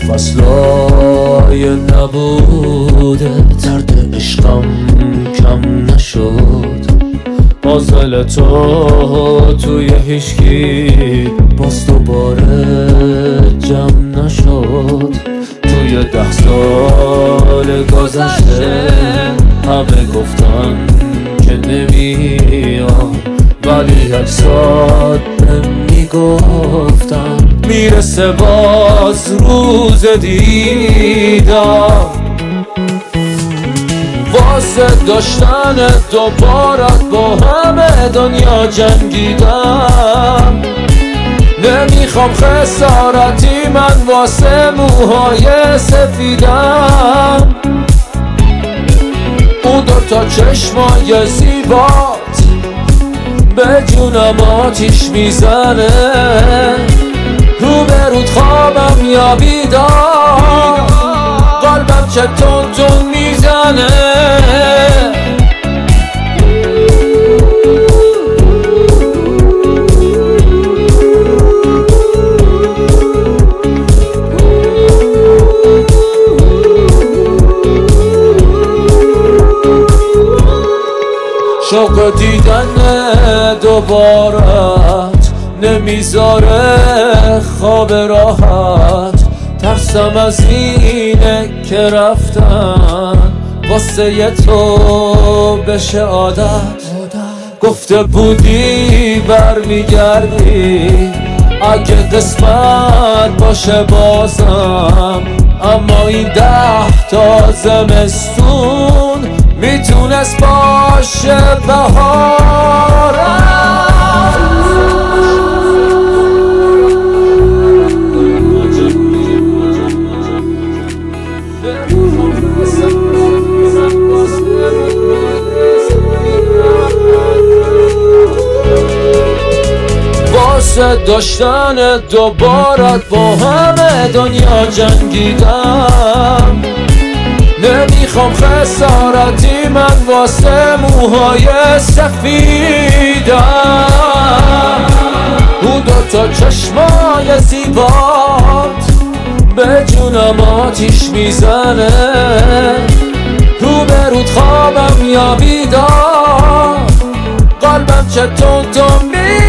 فصلای نبوده درد عشقم کم نشد. پازل تو توی هیچکی باز دوباره جمع نشد. توی 10 سال گذشته همه گفتن که نمیام، ولی اجساد نمیگفتن میرسه باز روز دیدم. واسه داشتن دوبارت با همه دنیا جنگیدم. نمیخوام خسارتی من واسه موهای سفیدم. اون 2 تا چشمای زیبات به جونم آتیش میزنه. روبرود خوابم یا بیدار، قلبم چه تون تون میزنه. شوق دیدن دوبارت نمیذاره خواب راحت. ترسم از اینه که رفتن واسه تو بشه عادت. گفته بودی برمیگردی اگه قسمت باشه بازم، اما این 10 تا زمستون میتونست باشه بهارم. واسه داشتن دوبارت با همه دنیا جنگیدم. نمیخوام خسارتی من واسه موهای سفیدم. اون 2 تا چشمای زیبات به جونم آتیش میزنه. روبرود خوابم یا بیدار، قلبم چه تون تون